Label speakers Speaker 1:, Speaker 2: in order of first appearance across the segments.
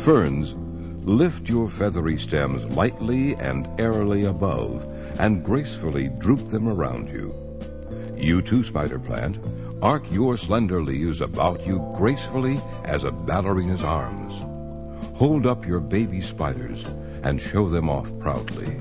Speaker 1: Ferns, lift your feathery stems lightly and airily above and gracefully droop them around you. You too, spider plant, arc your slender leaves about you gracefully as a ballerina's arms. Hold up your baby spiders and show them off proudly.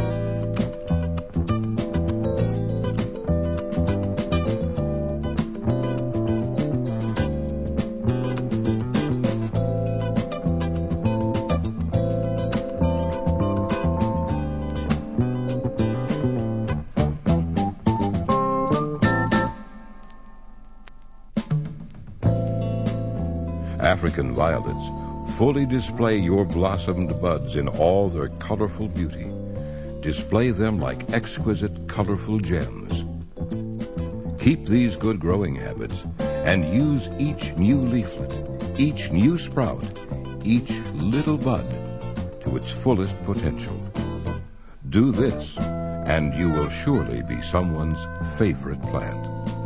Speaker 1: African violets fully display your blossomed buds in all their colorful beauty. Display them like exquisite colorful gems. Keep these good growing habits and use each new leaflet, each new sprout, each little bud to its fullest potential. Do this, and you will surely be someone's favorite plant.